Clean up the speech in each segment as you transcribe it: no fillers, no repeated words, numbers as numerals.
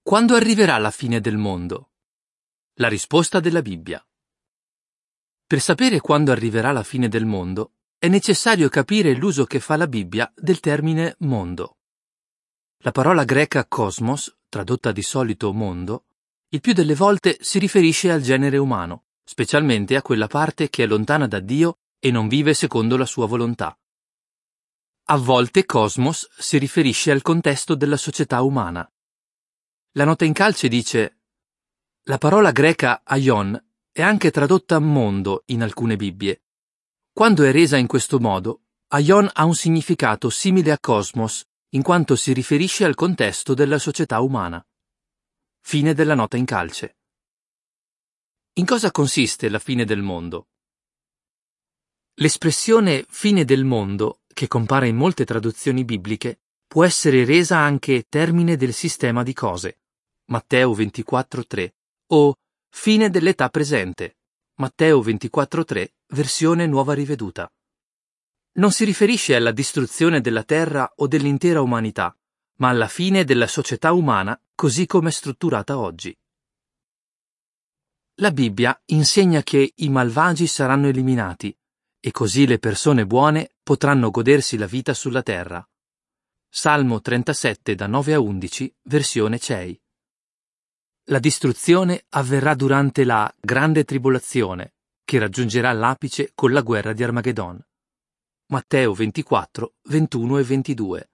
Quando arriverà la fine del mondo? La risposta della Bibbia. Per sapere quando arriverà la fine del mondo, è necessario capire l'uso che fa la Bibbia del termine mondo. La parola greca cosmos, tradotta di solito mondo, il più delle volte si riferisce al genere umano, specialmente a quella parte che è lontana da Dio e non vive secondo la sua volontà. A volte cosmos si riferisce al contesto della società umana. La nota in calce dice: la parola greca aion è anche tradotta mondo in alcune Bibbie. Quando è resa in questo modo, aion ha un significato simile a cosmos, in quanto si riferisce al contesto della società umana. Fine della nota in calce. In cosa consiste la fine del mondo? L'espressione fine del mondo, che compare in molte traduzioni bibliche, può essere resa anche termine del sistema di cose, Matteo 24,3, o fine dell'età presente, Matteo 24,3, versione nuova riveduta. Non si riferisce alla distruzione della terra o dell'intera umanità, ma alla fine della società umana così come è strutturata oggi. La Bibbia insegna che i malvagi saranno eliminati e così le persone buone potranno godersi la vita sulla terra. Salmo 37 da 9 a 11, versione CEI. La distruzione avverrà durante la grande tribolazione, che raggiungerà l'apice con la guerra di Armageddon. Matteo 24, 21 e 22.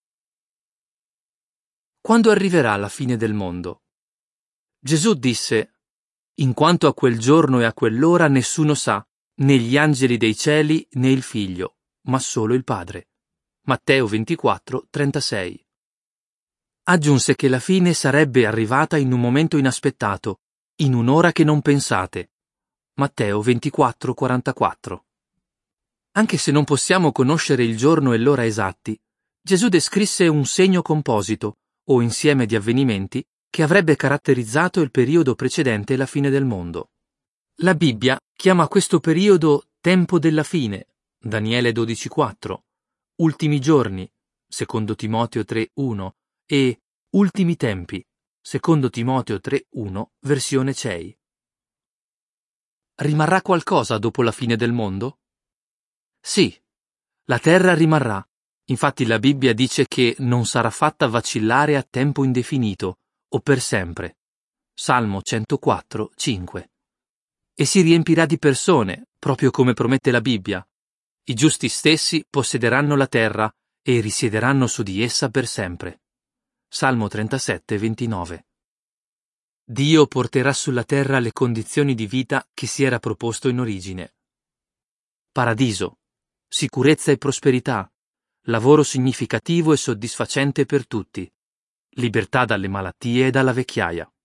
Quando arriverà la fine del mondo? Gesù disse: in quanto a quel giorno e a quell'ora nessuno sa, né gli angeli dei cieli né il Figlio, ma solo il Padre. Matteo 24, 36. Aggiunse che la fine sarebbe arrivata in un momento inaspettato, in un'ora che non pensate. Matteo 24, 44. Anche se non possiamo conoscere il giorno e l'ora esatti, Gesù descrisse un segno composito, o insieme di avvenimenti, che avrebbe caratterizzato il periodo precedente la fine del mondo. La Bibbia chiama questo periodo tempo della fine, Daniele 12,4, ultimi giorni, secondo Timoteo 3,1, e ultimi tempi, secondo Timoteo 3,1, versione CEI. Rimarrà qualcosa dopo la fine del mondo? Sì, la terra rimarrà. Infatti la Bibbia dice che non sarà fatta vacillare a tempo indefinito o per sempre. Salmo 104, 5. E si riempirà di persone, proprio come promette la Bibbia. I giusti stessi possederanno la terra e risiederanno su di essa per sempre. Salmo 37, 29. Dio porterà sulla terra le condizioni di vita che si era proposto in origine. Paradiso, sicurezza e prosperità, lavoro significativo e soddisfacente per tutti, libertà dalle malattie e dalla vecchiaia.